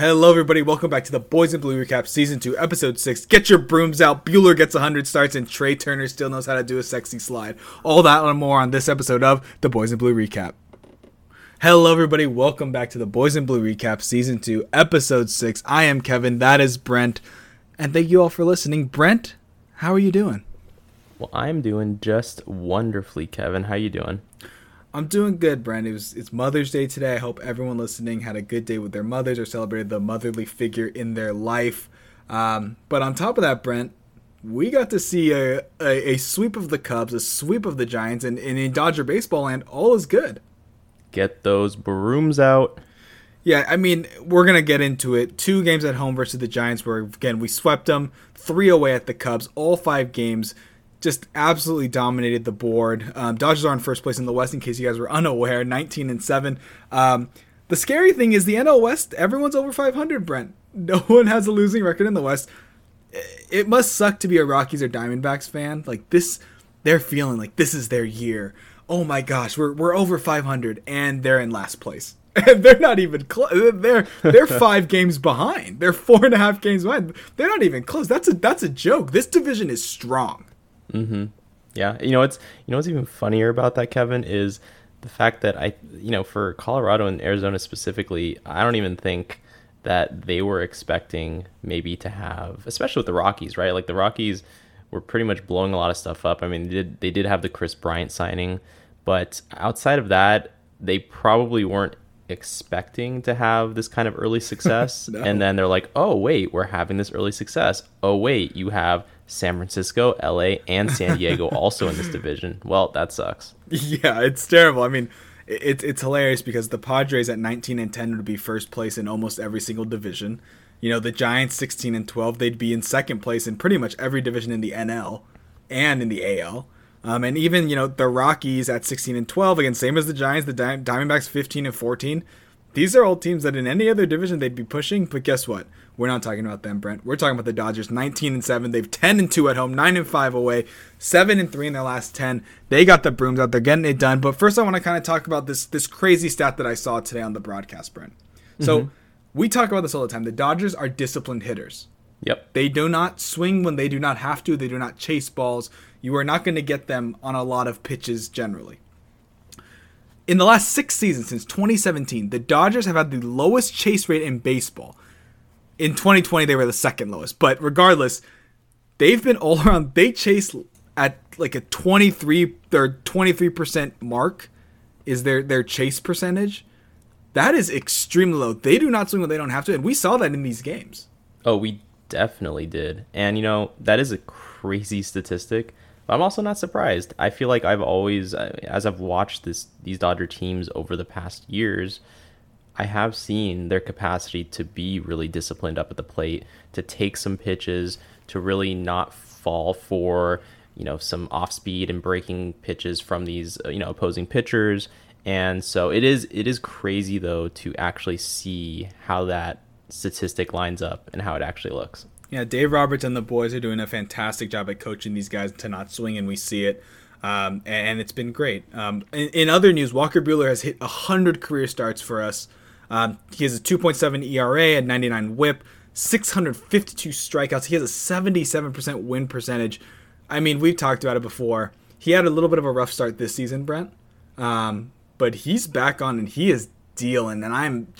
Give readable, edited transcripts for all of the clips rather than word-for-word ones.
Hello, everybody. Welcome back to the Boys in Blue Recap Season 2, Episode 6. Get your brooms out. Bueller gets 100 starts, and Trey Turner still knows how to do a sexy slide. All that and more on this episode of the Boys in Blue Recap. Hello, everybody. Welcome back to the Boys in Blue Recap Season 2, Episode 6. I am Kevin. That is Brent. And thank you all for listening. Brent, how are you doing? Well, I'm doing just wonderfully, Kevin. How you doing? I'm doing good, Brent. It's Mother's Day today. I hope everyone listening had a good day with their mothers or celebrated the motherly figure in their life. But on top of that, Brent, we got to see a sweep of the Cubs, a sweep of the Giants, and in Dodger baseball land, all is good. Get those brooms out. Yeah, I mean, we're going to get into it. 2 games at home versus the Giants where, again, we swept them. 3 away at the Cubs, all 5 games. Just absolutely dominated the board. Dodgers are in first place in the West, in case you guys were unaware, 19-7. The scary thing is the NL West, everyone's over 500, Brent. No one has a losing record in the West. It must suck to be a Rockies or Diamondbacks fan. Like this, they're feeling like this is their year. Oh my gosh, we're over 500, and they're in last place. And they're not even close. They're 5 games behind. They're 4.5 games behind. They're not even close. That's a joke. This division is strong. Mm-hmm. Yeah. What's even funnier about that, Kevin, is the fact that for Colorado and Arizona specifically, I don't even think that they were expecting maybe to have, especially with the Rockies, right? Like the Rockies were pretty much blowing a lot of stuff up. I mean, they did have the Chris Bryant signing, but outside of that, they probably weren't expecting to have this kind of early success. No. And then they're like, oh wait, we're having this early success. Oh wait, you have San Francisco, LA, and San Diego also in this division. Well, that sucks. Yeah, it's terrible. I mean, it's hilarious because the Padres at 19-10 would be first place in almost every single division. You know, the Giants 16-12, they'd be in second place in pretty much every division in the NL and in the AL. And even, the Rockies at 16-12, again, same as the Giants, the Diamondbacks 15-14. These are all teams that in any other division they'd be pushing, but guess what? We're not talking about them, Brent. We're talking about the Dodgers, 19-7. They've 10-2 at home, 9-5 away, 7-3 in their last 10. They got the brooms out. They're getting it done. But first I want to kind of talk about this crazy stat that I saw today on the broadcast, Brent. So we talk about this all the time. The Dodgers are disciplined hitters. Yep. They do not swing when they do not have to. They do not chase balls. You are not going to get them on a lot of pitches generally. In the last 6 seasons, since 2017, the Dodgers have had the lowest chase rate in baseball. In 2020, they were the second lowest. But regardless, they've been all around. They chase at like a 23% mark is their chase percentage. That is extremely low. They do not swing when they don't have to. And we saw that in these games. Oh, we definitely did. And, that is a crazy statistic. But I'm also not surprised. I feel like I've always, as I've watched these Dodger teams over the past years, I have seen their capacity to be really disciplined up at the plate, to take some pitches, to really not fall for, some off speed and breaking pitches from these, opposing pitchers. And so it is crazy, though, to actually see how that statistic lines up and how it actually looks. Yeah, Dave Roberts and the boys are doing a fantastic job at coaching these guys to not swing, and we see it. And it's been great. In other news, Walker Buehler has hit 100 career starts for us. He has a 2.7 ERA, a 99 whip, 652 strikeouts. He has a 77% win percentage. I mean, we've talked about it before. He had a little bit of a rough start this season, Brent. But he's back on, and he is dealing. And I'm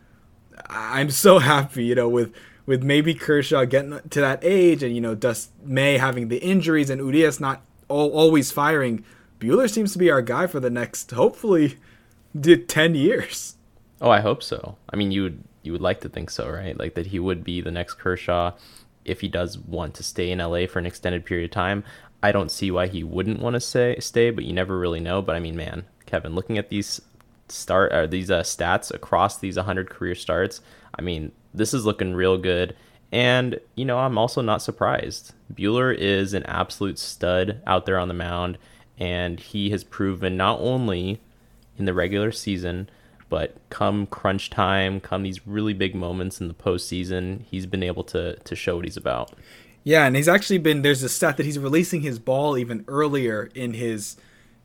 so happy, with maybe Kershaw getting to that age and, Dust May having the injuries and Urias not always firing. Buehler seems to be our guy for the next, hopefully, 10 years. Oh, I hope so. I mean, you would like to think so, right? Like that he would be the next Kershaw if he does want to stay in LA for an extended period of time. I don't see why he wouldn't want to stay, but you never really know. But I mean, man, Kevin, looking at these stats across these 100 career starts, I mean, this is looking real good. And, I'm also not surprised. Buehler is an absolute stud out there on the mound, and he has proven not only in the regular season, but come crunch time, come these really big moments in the postseason, he's been able to show what he's about. Yeah, and he's actually there's a stat that he's releasing his ball even earlier in his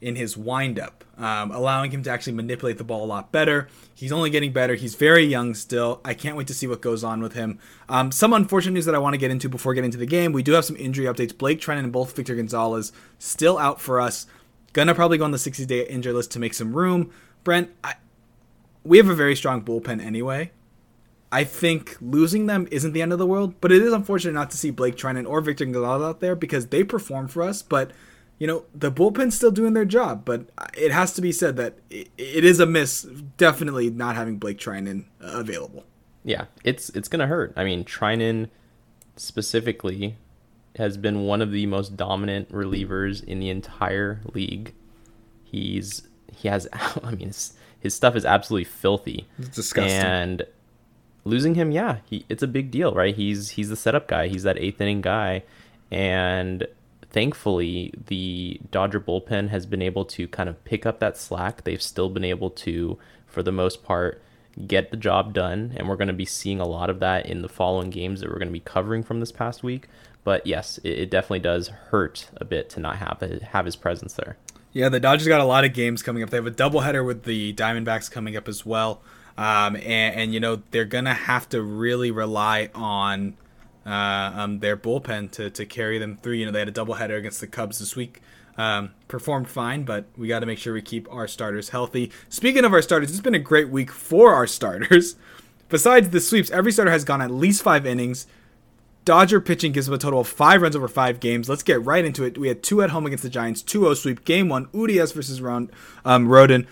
in his windup, allowing him to actually manipulate the ball a lot better. He's only getting better. He's very young still. I can't wait to see what goes on with him. Some unfortunate news that I want to get into before getting into the game. We do have some injury updates. Blake Treinen and both Victor Gonzalez still out for us. Gonna probably go on the 60-day injury list to make some room. Brent, we have a very strong bullpen anyway. I think losing them isn't the end of the world, but it is unfortunate not to see Blake Treinen or Victor Gonzalez out there because they perform for us, but the bullpen's still doing their job, but it has to be said that it is a miss, definitely not having Blake Treinen available. Yeah, it's going to hurt. I mean, Treinen specifically has been one of the most dominant relievers in the entire league. His stuff is absolutely filthy. It's disgusting. And losing him, it's a big deal, right? He's the setup guy. He's that eighth inning guy, and thankfully, the Dodger bullpen has been able to kind of pick up that slack. They've still been able to, for the most part, get the job done, and we're going to be seeing a lot of that in the following games that we're going to be covering from this past week. But yes, it definitely does hurt a bit to not have his presence there. Yeah, the Dodgers got a lot of games coming up. They have a doubleheader with the Diamondbacks coming up as well, and they're going to have to really rely on their bullpen to carry them through. They had a doubleheader against the Cubs this week. Performed fine, but we got to make sure we keep our starters healthy. Speaking of our starters, it's been a great week for our starters. Besides the sweeps, every starter has gone at least 5 innings. Dodger pitching gives them a total of 5 runs over 5 games. Let's get right into it. We had 2 at home against the Giants, 2-0 sweep. Game 1, Urias versus Rodon.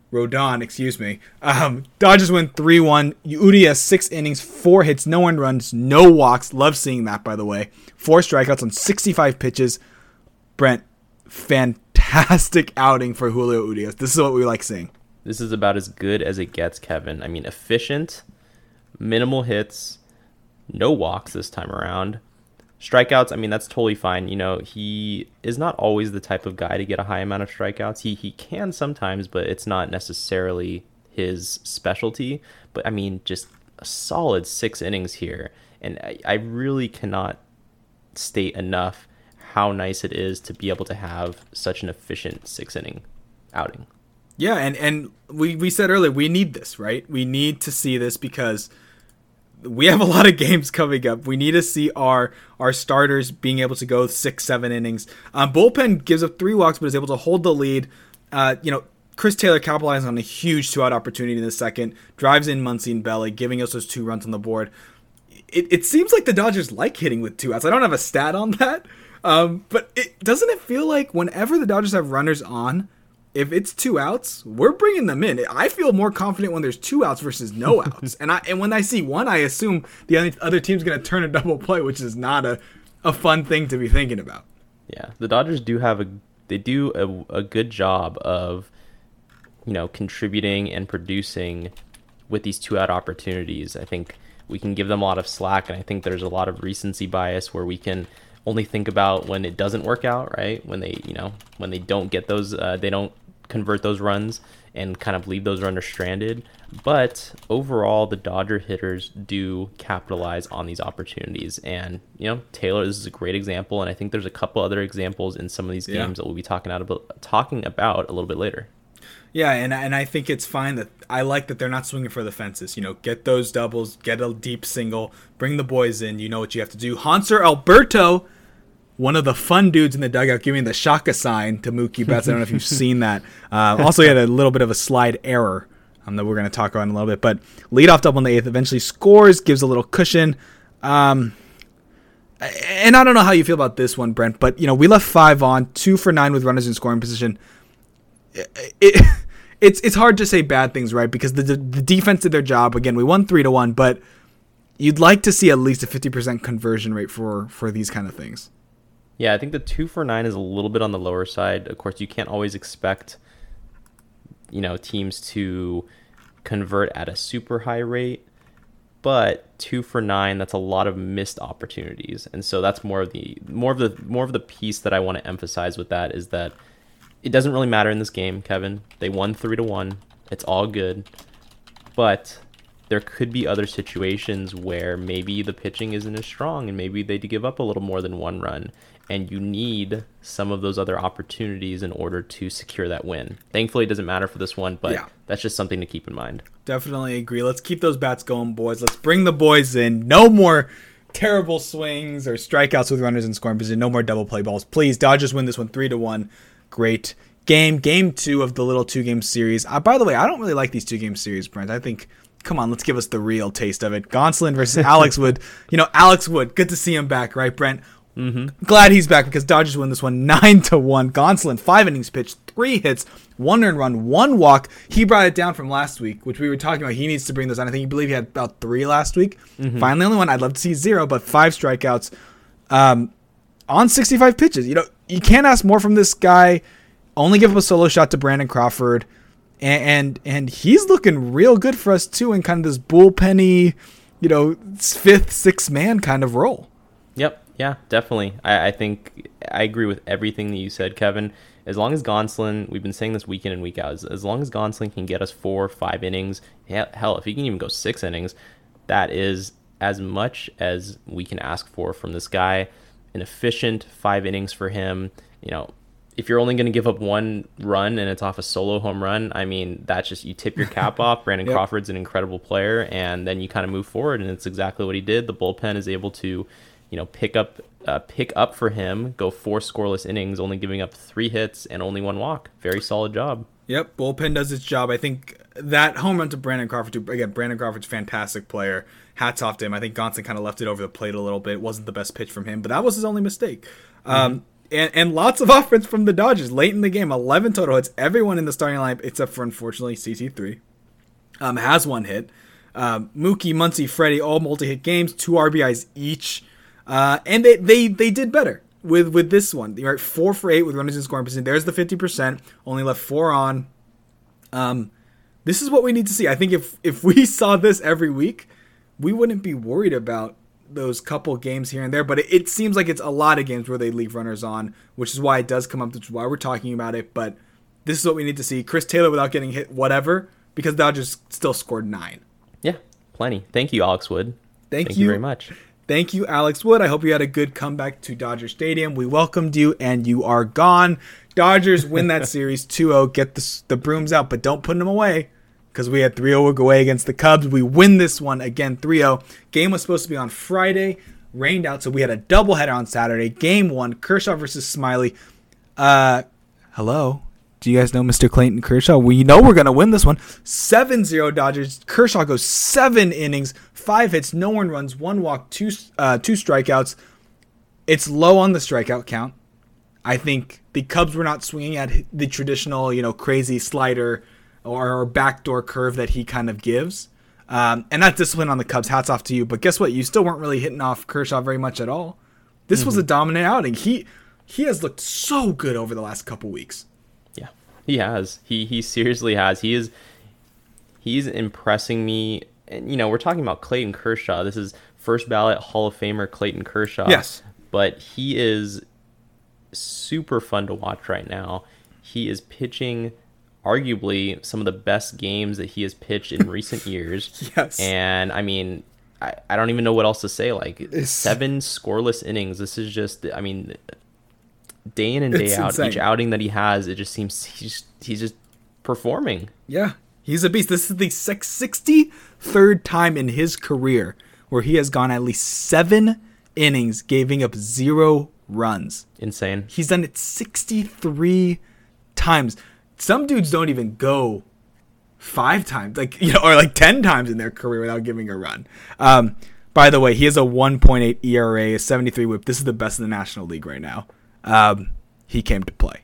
Dodgers win 3-1. Urias 6 innings, 4 hits, no earned runs, no walks. Love seeing that, by the way. 4 strikeouts on 65 pitches. Brent, fantastic outing for Julio Urias. This is what we like seeing. This is about as good as it gets, Kevin. I mean, efficient, minimal hits, no walks this time around. Strikeouts, I mean, that's totally fine. He is not always the type of guy to get a high amount of strikeouts. He can sometimes, but it's not necessarily his specialty. But, I mean, just a solid 6 innings here. And I really cannot state enough how nice it is to be able to have such an efficient 6-inning outing. Yeah, and we said earlier, we need this, right? We need to see this because we have a lot of games coming up. We need to see our starters being able to go 6-7 innings. Bullpen gives up 3 walks, but is able to hold the lead. Chris Taylor capitalizes on a huge 2-out opportunity in the second, drives in Muncy and Belly, giving us those 2 runs on the board. It seems like the Dodgers like hitting with 2 outs. I don't have a stat on that, but doesn't it feel like whenever the Dodgers have runners on, if it's 2 outs, we're bringing them in. I feel more confident when there's 2 outs versus no outs. And when I see 1, I assume the other team's going to turn a double play, which is not a fun thing to be thinking about. Yeah, the Dodgers do a good job of contributing and producing with these 2-out opportunities. I think we can give them a lot of slack, and I think there's a lot of recency bias where we can only think about when it doesn't work out, right? When they don't get those, they don't convert those runs and kind of leave those runners stranded. But overall, the Dodger hitters do capitalize on these opportunities. And, Taylor, this is a great example. And I think there's a couple other examples in some of these games that we'll be talking about a little bit later. Yeah, and I think it's fine that I like that they're not swinging for the fences. Get those doubles, get a deep single, bring the boys in. You know what you have to do. Hanser Alberto, one of the fun dudes in the dugout, giving the Shaka sign to Mookie Betts. I don't know if you've seen that. Also, he had a little bit of a slide error that we're going to talk about in a little bit. But leadoff double in the 8th, eventually scores, gives a little cushion. And I don't know how you feel about this one, Brent, but we left 5 on, 2 for 9 with runners in scoring position. It's hard to say bad things, right? Because the defense did their job. Again, we won 3-1, but you'd like to see at least a 50% conversion rate for these kind of things. Yeah, I think the 2 for 9 is a little bit on the lower side. Of course, you can't always expect, teams to convert at a super high rate, but 2 for 9, that's a lot of missed opportunities. And so that's more of the piece that I want to emphasize with that is that it doesn't really matter in this game, Kevin. They won 3-1. It's all good. But there could be other situations where maybe the pitching isn't as strong and maybe they give up a little more than one run. And you need some of those other opportunities in order to secure that win. Thankfully, it doesn't matter for this one, but that's just something to keep in mind. Definitely agree. Let's keep those bats going, boys. Let's bring the boys in. No more terrible swings or strikeouts with runners in scoring position. No more double play balls. Please, Dodgers win this one 3-1. Great game. Game 2 of the little 2-game series. By the way, I don't really like these 2-game series, Brent. I think, come on, let's give us the real taste of it. Gonsolin versus Alex Wood. Alex Wood, good to see him back, right, Brent? Mm-hmm. Glad he's back because Dodgers win this one 9-1. Gonsolin, 5 innings pitched, 3 hits, 1 earned run, 1 walk. He brought it down from last week, which we were talking about. He needs to bring those on. I think he believed he had about 3 last week. Mm-hmm. Finally, only 1. I'd love to see 0, but 5 strikeouts on 65 pitches. You can't ask more from this guy. Only give up a solo shot to Brandon Crawford, and he's looking real good for us too in kind of this bullpenny, 5th, 6th man kind of role. Yep. Yeah, definitely. I think I agree with everything that you said, Kevin. As long as Gonsolin, we've been saying this week in and week out, as long as Gonsolin can get us 4 or 5 innings, hell, if he can even go 6 innings, that is as much as we can ask for from this guy. An efficient 5 innings for him. If you're only going to give up 1 run and it's off a solo home run, I mean, that's just, you tip your cap off. Brandon Crawford's an incredible player, and then you kind of move forward, and it's exactly what he did. The bullpen is able to pick up for him, go 4 scoreless innings, only giving up 3 hits and only 1 walk. Very solid job. Yep, bullpen does its job. I think that home run to Brandon Crawford, again, Brandon Crawford's a fantastic player. Hats off to him. I think Gonsolin kind of left it over the plate a little bit. It wasn't the best pitch from him, but that was his only mistake. Mm-hmm. And lots of offense from the Dodgers late in the game. 11 total hits. Everyone in the starting lineup, except for, unfortunately, CT3, has 1 hit. Mookie, Muncy, Freddie, all multi-hit games, 2 RBIs each. And they did better with this one. You're at 4 for 8 with runners in scoring position. There's the 50%. Only left 4 on. This is what we need to see. I think if we saw this every week, we wouldn't be worried about those couple games here and there. But it seems like it's a lot of games where they leave runners on, which is why it does come up. Which is why we're talking about it. But this is what we need to see. Chris Taylor without getting hit, whatever, because the Dodgers still scored 9. Yeah, plenty. Thank you, Alex Wood. Thank you very much. Thank you, Alex Wood. I hope you had a good comeback to Dodger Stadium. We welcomed you, and you are gone. Dodgers win that series 2-0. Get the brooms out, but don't put them away because we had 3-0 away against the Cubs. We win this one again 3-0. Game was supposed to be on Friday. Rained out, so we had a doubleheader on Saturday. Game 1, Kershaw versus Smiley. Hello? Do you guys know Mr. Clayton Kershaw? We know we're going to win this one. 7-0 Dodgers. Kershaw goes 7 innings, 5 hits, no earned runs, 1 walk, 2 strikeouts. It's low on the strikeout count. I think the Cubs were not swinging at the traditional, crazy slider or backdoor curve that he kind of gives. And that discipline on the Cubs, hats off to you. But guess what? You still weren't really hitting off Kershaw very much at all. This was a dominant outing. He has looked so good over the last couple weeks. Yeah, he has. He seriously has. He's impressing me. And, we're talking about Clayton Kershaw. This is first ballot Hall of Famer Clayton Kershaw. Yes. But he is super fun to watch right now. He is pitching arguably some of the best games that he has pitched in recent years. Yes. And, I mean, I don't even know what else to say. 7 scoreless innings. This is just, day in and day out, insane. Each outing that he has, it just seems he's just performing. Yeah, he's a beast. This is the 63rd time in his career where he has gone at least 7 innings, giving up 0 runs. Insane. He's done it 63 times. Some dudes don't even go 5 times, or 10 times in their career without giving a run. By the way, he has a 1.8 ERA, a 73 whip. This is the best in the National League right now. He came to play.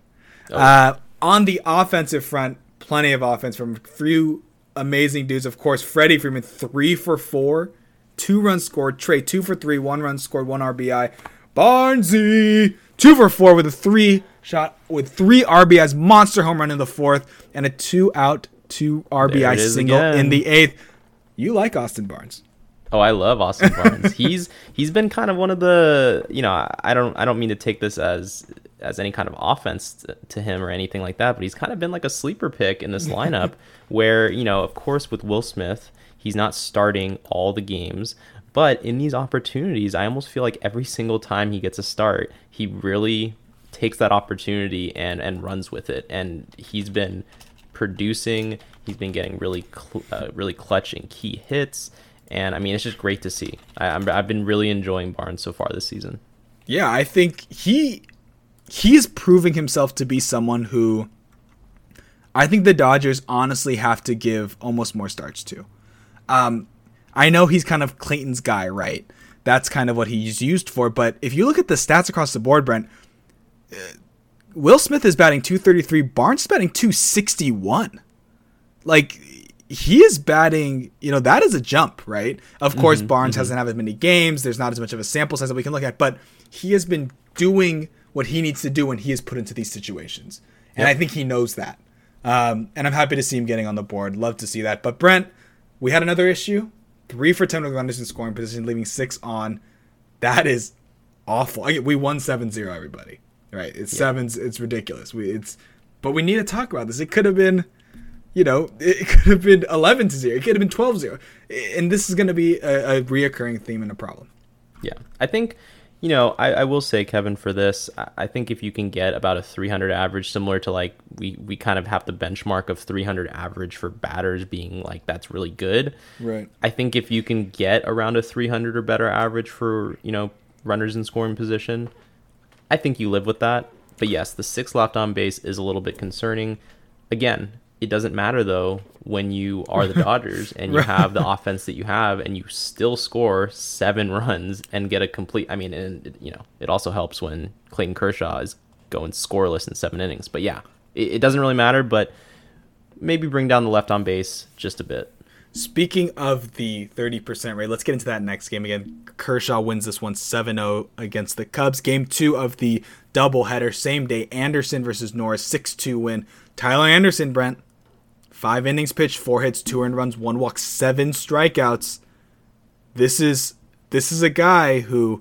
On the offensive front, plenty of offense from a few amazing dudes. Of course, Freddie Freeman, 3 for 4, 2 runs scored. Trey, 2 for 3, 1 run scored, 1 RBI. Barnesy, 2 for 4 with a 3 shot with 3 RBIs, monster home run in the 4th, and a 2-out, 2 RBI single in the 8th. You like Austin Barnes? Oh, I love Austin Barnes. He's been kind of one of the, I don't mean to take this as any kind of offense to him or anything like that, but he's kind of been like a sleeper pick in this lineup where, of course with Will Smith, He's not starting all the games. But in these opportunities, I almost feel like every single time he gets a start, he really takes that opportunity and runs with it. And he's been producing. He's been getting really clutch and key hits. And, I mean, it's just great to see. I've been really enjoying Barnes so far this season. Yeah, I think he's proving himself to be someone who I think the Dodgers honestly have to give almost more starts to. I know he's kind of Clayton's guy, right? That's kind of what he's used for. But if you look at the stats across the board, Brent, Will Smith is batting .233. Barnes is batting .261. Like, he is batting, that is a jump, right? Of course, Barnes hasn't had as many games. There's not as much of a sample size that we can look at. But he has been doing what he needs to do when he is put into these situations. And I think he knows that. And I'm happy to see him getting on the board. Love to see that. But, Brent, we had another issue. 3 for 10 with runners in scoring position, leaving 6 on. That is awful. We won 7-0, everybody. Right? It's sevens. It's ridiculous. But we need to talk about this. It could have been, it could have been 11-0. It could have been 12-0. And this is going to be a reoccurring theme and a problem. Yeah. I think, I will say, Kevin, for this, I think if you can get about a 300 average, similar to like we kind of have the benchmark of 300 average for batters being like that's really good. Right. I think if you can get around a 300 or better average for, runners in scoring position, I think you live with that. But yes, the 6 left on base is a little bit concerning. Again, it doesn't matter, though, when you are the Dodgers and you have the offense that you have and you still score 7 runs and get a complete... I mean, and it also helps when Clayton Kershaw is going scoreless in 7 innings. But yeah, it doesn't really matter, but maybe bring down the left on base just a bit. Speaking of the 30% rate, let's get into that next game again. Kershaw wins this one 7-0 against the Cubs. Game 2 of the doubleheader, same day. Anderson versus Norris, 6-2 win. Tyler Anderson, Brent, 5 innings pitched, 4 hits, 2 earned runs, 1 walk, 7 strikeouts. This is a guy who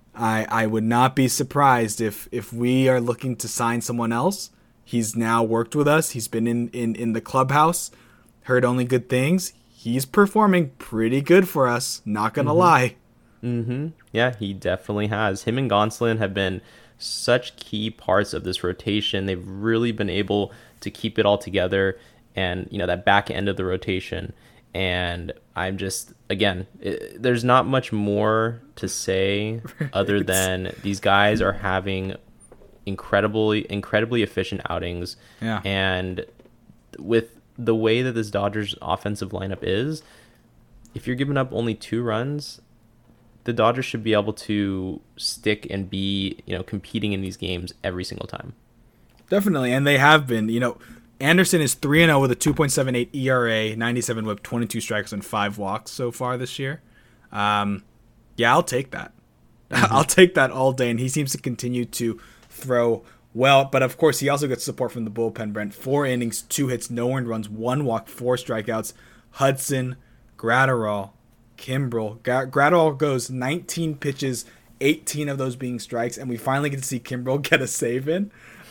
I would not be surprised if we are looking to sign someone else. He's now worked with us. He's been in the clubhouse. Heard only good things. He's performing pretty good for us, not going to lie. Mm-hmm. Yeah, he definitely has. Him and Gonsolin have been such key parts of this rotation. They've really been able to keep it all together and, that back end of the rotation. And I'm just, again, there's not much more to say other than these guys are having incredibly efficient outings. Yeah. And with the way that this Dodgers offensive lineup is, if you're giving up only 2 runs, the Dodgers should be able to stick and be, competing in these games every single time. Definitely, and they have been. Anderson is 3-0 with a 2.78 ERA, 97 WHIP, 22 strikes, and 5 walks so far this year. Yeah, I'll take that. I'll take that all day, and he seems to continue to throw well. But, of course, he also gets support from the bullpen, Brent. 4 innings, 2 hits, no earned runs, 1 walk, 4 strikeouts. Hudson, Gratterall, Kimbrel. Gratterall goes 19 pitches, 18 of those being strikes, and we finally get to see Kimbrel get a save in.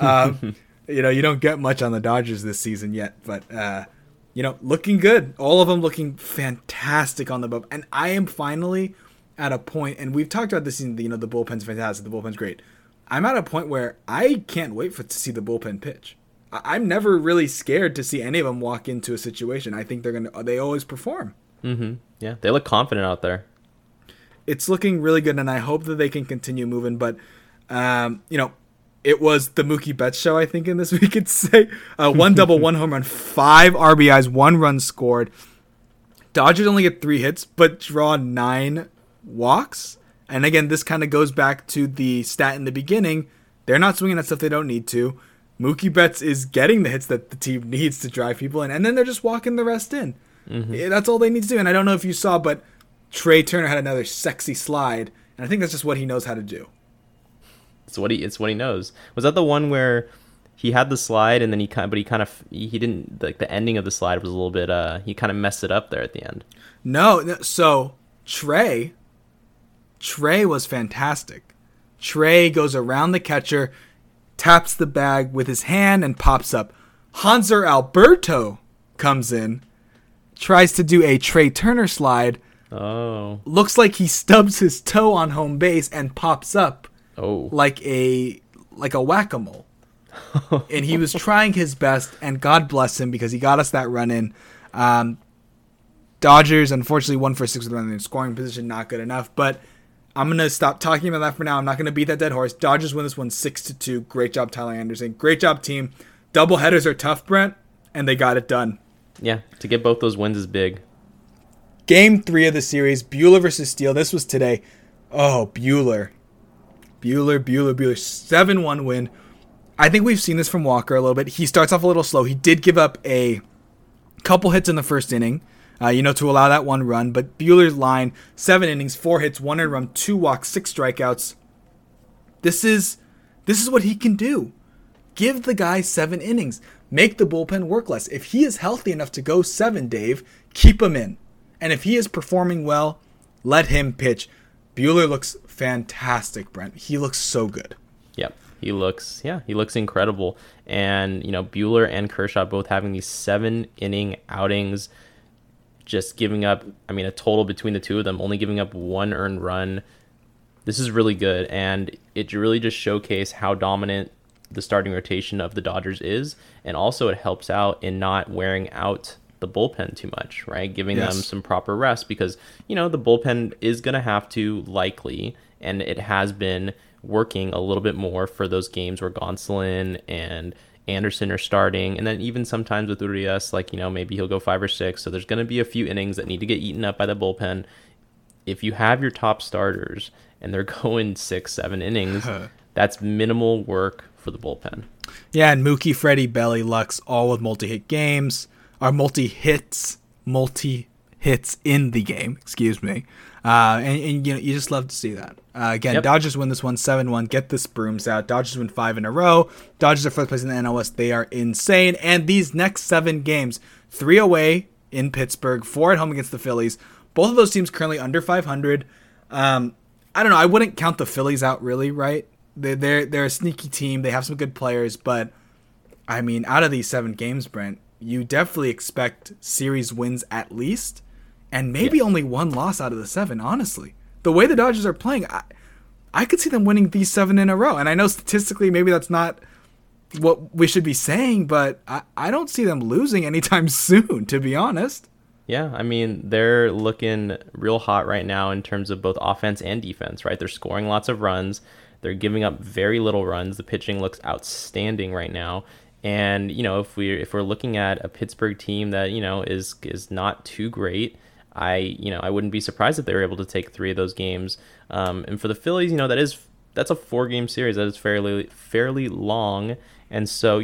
You don't get much on the Dodgers this season yet, but, looking good. All of them looking fantastic on the bullpen. And I am finally at a point, and we've talked about this season, the bullpen's fantastic, the bullpen's great. I'm at a point where I can't wait to see the bullpen pitch. I'm never really scared to see any of them walk into a situation. I think they always perform. Mm-hmm. Yeah, they look confident out there. It's looking really good, and I hope that they can continue moving. But, it was the Mookie Betts show, I think, in this we could say. 1 double, 1 home run, 5 RBIs, 1 run scored. Dodgers only get 3 hits, but draw 9 walks. And again, this kind of goes back to the stat in the beginning. They're not swinging at stuff they don't need to. Mookie Betts is getting the hits that the team needs to drive people in, and then they're just walking the rest in. Mm-hmm. That's all they need to do. And I don't know if you saw, but Trey Turner had another sexy slide, and I think that's just what he knows how to do. It's what he knows. Was that the one where he had the slide and then he didn't, like, the ending of the slide was a little bit he kind of messed it up there at the end? No. So Trey was fantastic. Trey goes around the catcher, taps the bag with his hand and pops up. Hanser Alberto comes in, tries to do a Trey Turner slide. Oh. Looks like he stubs his toe on home base and pops up like a whack-a-mole. And he was trying his best, and God bless him because he got us that run in. Dodgers, unfortunately, 1 for 6 with running in scoring position, not good enough. But I'm going to stop talking about that for now. I'm not going to beat that dead horse. Dodgers win this one 6-2. Great job, Tyler Anderson. Great job, team. Doubleheaders are tough, Brent, and they got it done. Yeah, to get both those wins is big. Game 3 of the series, Buehler versus Steele. This was today. Oh, Buehler. 7-1 win. I think we've seen this from Walker a little bit. He starts off a little slow. He did give up a couple hits in the first inning, to allow that one run. But Buehler's line, 7 innings, 4 hits, 1 earned run, 2 walks, 6 strikeouts. This is what he can do. Give the guy 7 innings. Make the bullpen work less. If he is healthy enough to go 7, Dave, keep him in. And if he is performing well, let him pitch. Buehler looks fantastic, Brent. He looks so good. Yep. He looks incredible. And, Buehler and Kershaw both having these 7-inning outings, just giving up, a total between the two of them, only giving up 1 earned run. This is really good. And it really just showcased how dominant the starting rotation of the Dodgers is. And also it helps out in not wearing out the bullpen too much, right? Giving them some proper rest because, the bullpen is going to have to likely, and it has been working a little bit more for those games where Gonsolin and Anderson are starting. And then even sometimes with Urias, maybe he'll go 5 or 6. So there's going to be a few innings that need to get eaten up by the bullpen. If you have your top starters and they're going 6, 7 innings, that's minimal work for the bullpen. Yeah, and Mookie, Freddie, Belly, Lux, all with multi-hit games. Are multi-hits in the game, excuse me. And you just love to see that. Again, Dodgers win this one 7-1. Get the brooms out. Dodgers win 5 in a row. Dodgers are first place in the NL West. They are insane. And these next 7 games, 3 away in Pittsburgh, 4 at home against the Phillies. Both of those teams currently under 500. I don't know. I wouldn't count the Phillies out really, right? They're a sneaky team. They have some good players, but out of these 7 games, Brent, you definitely expect series wins at least, and maybe only 1 loss out of the 7, honestly. The way the Dodgers are playing, I could see them winning these 7 in a row. And I know statistically maybe that's not what we should be saying, but I don't see them losing anytime soon, to be honest. Yeah, they're looking real hot right now in terms of both offense and defense, right? They're scoring lots of runs. They're giving up very little runs. The pitching looks outstanding right now. And, if we're looking at a Pittsburgh team that, is not too great, I wouldn't be surprised if they were able to take 3 of those games. And for the Phillies, that's a 4-game series. That is fairly long. And so,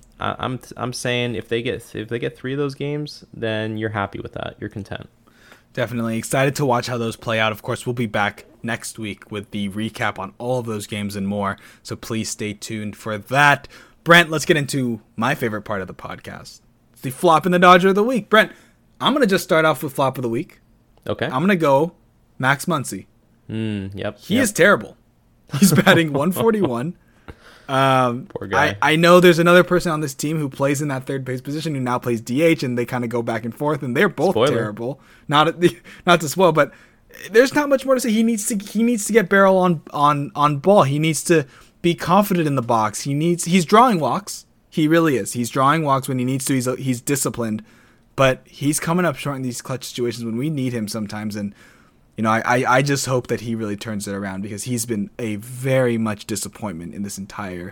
I'm saying if they get 3 of those games, then you're happy with that. You're content. Definitely excited to watch how those play out. Of course, we'll be back next week with the recap on all of those games and more. So please stay tuned for that. Brent, let's get into my favorite part of the podcast. It's the flop and the Dodger of the week. Brent, I'm going to just start off with flop of the week. Okay. I'm going to go Max Muncy. Yep. He is terrible. He's batting 141. Poor guy. I know there's another person on this team who plays in that third base position who now plays DH, and they kind of go back and forth, and they're both terrible. Not to spoil, but there's not much more to say. He needs to get barrel on ball. He needs to be confident in the box. He's drawing walks. He really is. He's drawing walks when he needs to. He's disciplined, but he's coming up short in these clutch situations when we need him sometimes. And I just hope that he really turns it around because he's been a very much disappointment in this entire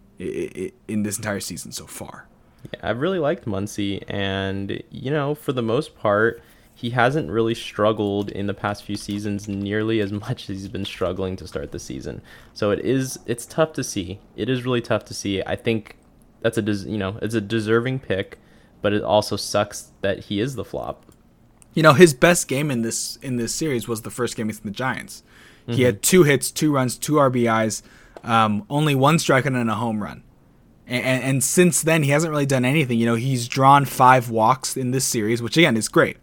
season so far. Yeah, I've really liked Muncy, and for the most part, he hasn't really struggled in the past few seasons nearly as much as he's been struggling to start the season. So it's tough to see. It is really tough to see. I think that's it's a deserving pick, but it also sucks that he is the flop. His best game in this series was the first game against the Giants. Mm-hmm. He had 2 hits, 2 runs, 2 RBIs, only 1 strikeout and a home run. And since then, he hasn't really done anything. He's drawn 5 walks in this series, which again is great.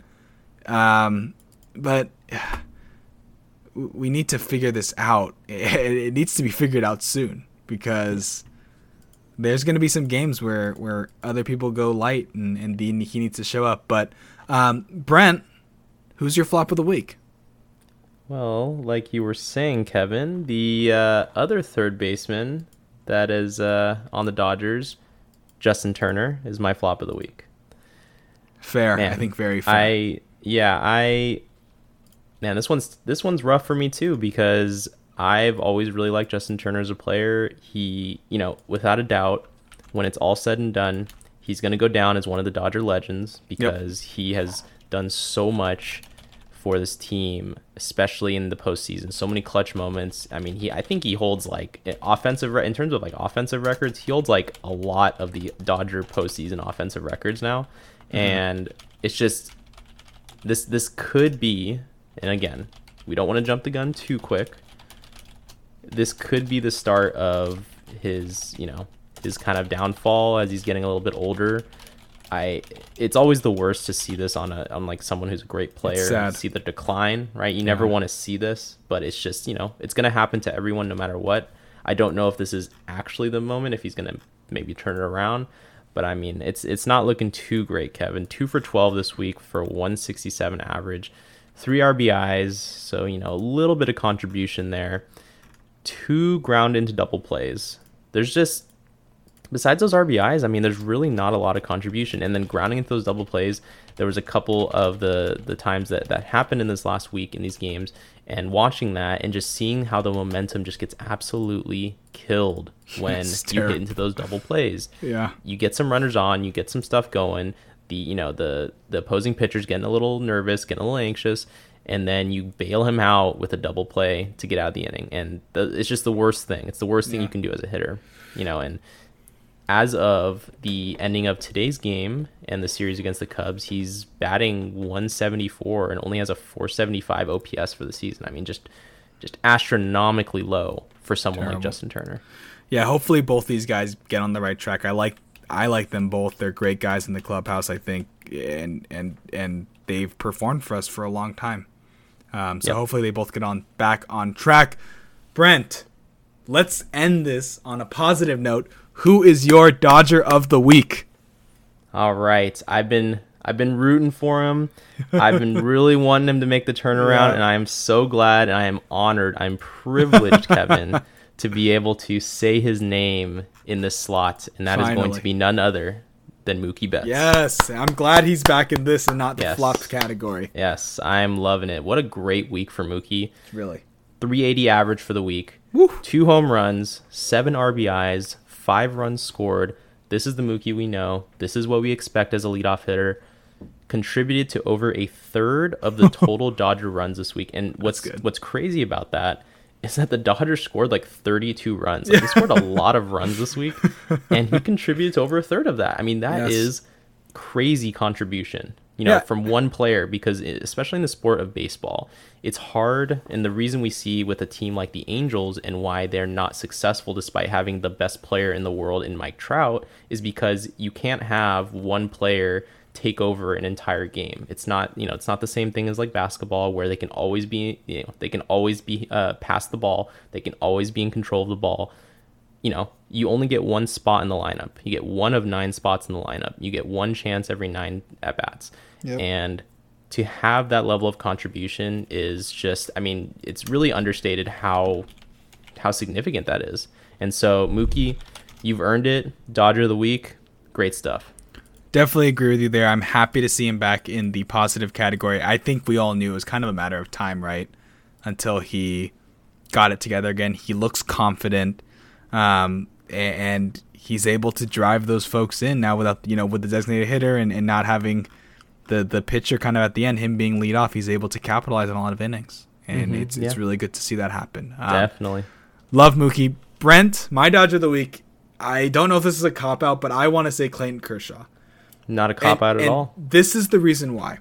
But we need to figure this out. It needs to be figured out soon because there's going to be some games where other people go light and he needs to show up. But Brent, who's your flop of the week? Well, like you were saying, Kevin, the other third baseman that is on the Dodgers, Justin Turner, is my flop of the week. Fair. Man, I think very fair. Man, this one's rough for me too, because I've always really liked Justin Turner as a player. He, without a doubt, when it's all said and done, he's going to go down as one of the Dodger legends because he has done so much for this team, especially in the postseason. So many clutch moments. I mean, I think he holds like in terms of like offensive records, he holds like a lot of the Dodger postseason offensive records now. Mm-hmm. And it's just this could be, and again, we don't want to jump the gun too quick. This could be the start of his kind of downfall as he's getting a little bit older. It's always the worst to see this on like someone who's a great player, see the decline, right? You never want to see this, but it's just, it's going to happen to everyone no matter what. I don't know if this is actually the moment, if he's going to maybe turn it around, but I mean, it's not looking too great, Kevin. 2 for 12 this week for 167 average, 3 RBIs. So, a little bit of contribution there, 2 ground into double plays. There's just, besides those RBIs, I mean, there's really not a lot of contribution. And then grounding into those double plays, there was a couple of the times that happened in this last week in these games, and watching that and just seeing how the momentum just gets absolutely killed when you hit into those double plays. Yeah. You get some runners on, you get some stuff going. The opposing pitcher's getting a little nervous, getting a little anxious, and then you bail him out with a double play to get out of the inning. And it's just the worst thing. It's the worst thing you can do as a hitter, and as of the ending of today's game and the series against the Cubs, he's batting 174 and only has a 475 OPS for the season. I mean, just astronomically low for someone like Justin Turner. Yeah, hopefully both these guys get on the right track. I like them both. They're great guys in the clubhouse, I think, and they've performed for us for a long time. Hopefully they both get back on track. Brent, let's end this on a positive note. Who is your Dodger of the week? All right. I've been rooting for him. I've been really wanting him to make the turnaround, and I am so glad, and I am honored. I'm privileged, Kevin, to be able to say his name in this slot, and that is going to be none other than Mookie Betts. Yes, I'm glad he's back in this and not the flops category. Yes, I'm loving it. What a great week for Mookie. Really. 380 average for the week. Woo. 2 home runs, 7 RBIs, 5 runs scored. This is the Mookie we know. This is what we expect as a leadoff hitter. Contributed to over a third of the total Dodger runs this week. And what's crazy about that is that the Dodgers scored like 32 runs. Like, they scored a lot of runs this week, and he contributed to over a third of that. I mean, that is crazy contribution, from one player, because especially in the sport of baseball, it's hard. And the reason we see with a team like the Angels and why they're not successful despite having the best player in the world in Mike Trout is because you can't have one player take over an entire game. It's not, it's not the same thing as like basketball where they can always be, past the ball. They can always be in control of the ball. You only get one spot in the lineup. You get one of 9 spots in the lineup. You get one chance every 9 at bats. Yep. And to have that level of contribution is just, I mean, it's really understated how significant that is. And so, Mookie, you've earned it. Dodger of the week, great stuff. Definitely agree with you there. I'm happy to see him back in the positive category. I think we all knew it was kind of a matter of time, right? Until he got it together again. He looks confident, and he's able to drive those folks in now without, with the designated hitter and not having the pitcher kind of at the end, him being lead off. He's able to capitalize on a lot of innings, and it's really good to see that happen. Definitely. Love Mookie. Brent, my Dodger of the week. I don't know if this is a cop-out, but I want to say Clayton Kershaw. Not a cop-out at all. This is the reason why.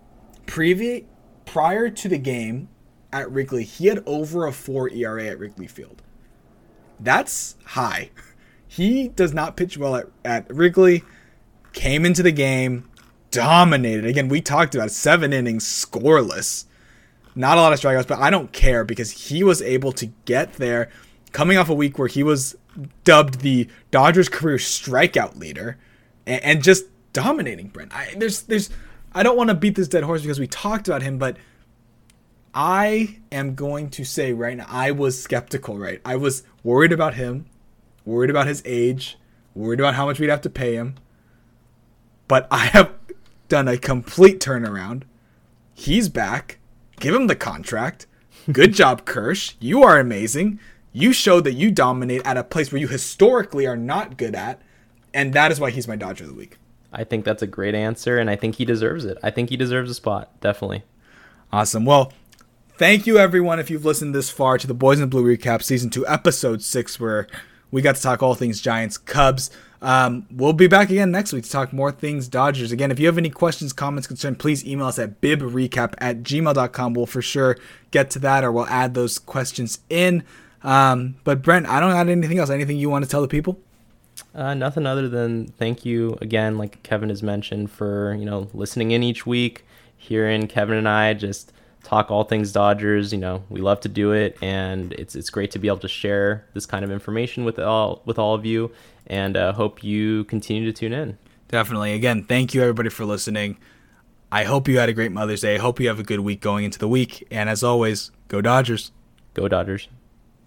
Prior to the game at Wrigley, he had over a 4 ERA at Wrigley Field. That's high. He does not pitch well at Wrigley. Came into the game, dominated. Again, we talked about 7 innings scoreless. Not a lot of strikeouts, but I don't care because he was able to get there coming off a week where he was dubbed the Dodgers career strikeout leader and just dominating, Brent. There's I don't want to beat this dead horse because we talked about him, but I am going to say right now, I was skeptical, right? I was worried about him, worried about his age, worried about how much we'd have to pay him. But I have done a complete turnaround. He's back. Give him the contract. Good job, Kersh. You are amazing. You showed that you dominate at a place where you historically are not good at. And that is why he's my Dodger of the Week. I think that's a great answer, and I think he deserves it. I think he deserves a spot, definitely. Awesome. Well, thank you, everyone, if you've listened this far to the Boys in Blue Recap Season 2, Episode 6, where we got to talk all things Giants, Cubs. We'll be back again next week to talk more things Dodgers. Again, if you have any questions, comments, concerns, please email us at bibrecap@gmail.com. We'll for sure get to that, or we'll add those questions in. But Brent, I don't have anything else. Anything you want to tell the people? Nothing other than thank you again, like Kevin has mentioned, for listening in each week, hearing Kevin and I just talk all things Dodgers. We love to do it, and it's great to be able to share this kind of information with all of you, and hope you continue to tune in. Definitely. Again, thank you everybody for listening. I hope you had a great Mother's Day. I hope you have a good week going into the week, and as always, go Dodgers. Go Dodgers.